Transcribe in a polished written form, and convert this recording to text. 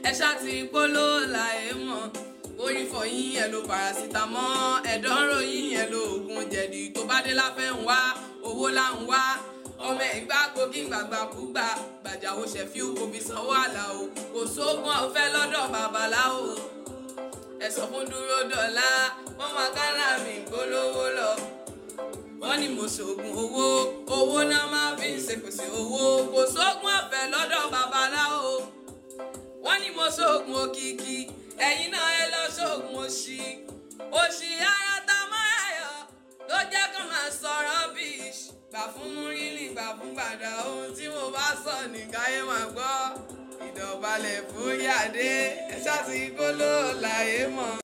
ẹ ṣáà ti polówó láyé mọ́ orí fọyín ẹ lo paracetamol ẹ̀dọ́rọ̀ yín ẹ lo oògùn jẹ̀dí tó bá dé láfẹ́ ń wá owó là ń wá ọmọ ẹ̀gbá gbòógì gbàgbàkúgbà gbàjáwó ṣẹ̀fíù kò fi sanwó àlàó kò sóògùn ọ̀fẹ́ lọ́dọ̀ babaláwo ẹ sọ fún dúró dọ̀la wọ́n máa kára mi gbólówó lọ wọ́n ní mo ṣoògùn owó náà máa fi ń ṣèpèsè owó kò sóògùn ọ̀fẹ́ lọ́dọ̀ babaláwo wọ́n ní mo ṣoògùn òkìkí ẹ̀yin náà ẹ lọ ṣoògùn òṣì ayọ̀tá máyọ̀ ló jẹ́ kó máa sọ̀rọ̀ bíṣ gbà fún múrílì gbà fún gbàdá ohun tí mo bá sọ ní káyé máa gbọ́ ìdọ̀bálẹ̀ fún yàdé ẹ ṣáà ti polówó láyé mọ́.